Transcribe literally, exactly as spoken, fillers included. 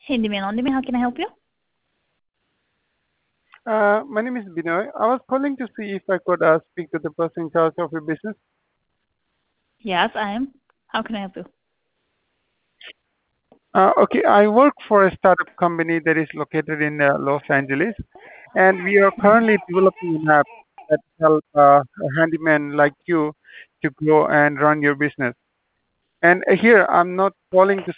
Handyman on demand, how can I help you? Uh, my name is Binoy. I was calling to see if I could uh, speak to the person in charge of your business. Yes, I am. How can I help you? Uh, okay, I work for a startup company that is located in uh, Los Angeles, and we are currently developing an app that help uh, a handyman like you to grow and run your business. And uh, here, I'm not calling to